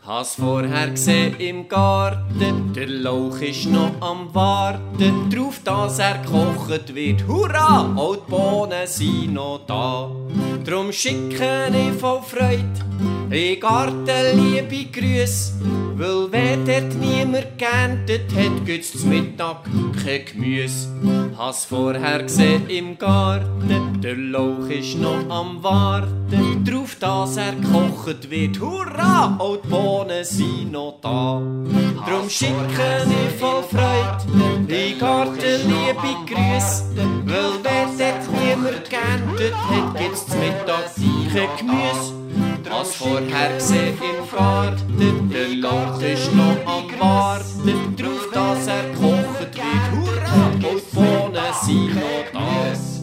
Has vorher gesehen im Garten, der Lauch ist noch am Warten, drauf, dass er gekocht wird. Hurra, auch die Bohnen sind noch da. Drum schicke ich voll Freude in Garten liebe Grüße, weil wenn dort niemand geerntet hat, gibt's zum Mittag kein Gemüse. Has vorher gesehen im Garten, der Lauch ist noch am Warten, drauf, dass er gekocht wird. Hurra, auch die Bohnen sind noch da. Drum schicke ich voll Freude in Garten liebe Grüße, weil wenn dort niemand geerntet hat, gibt's zum Mittag kein Gemüse. Has vorher gesehen im Garten, der Lauch ist noch am Warten, drauf, dass er gekocht wird. Hurra, und die Bohnen sind noch da.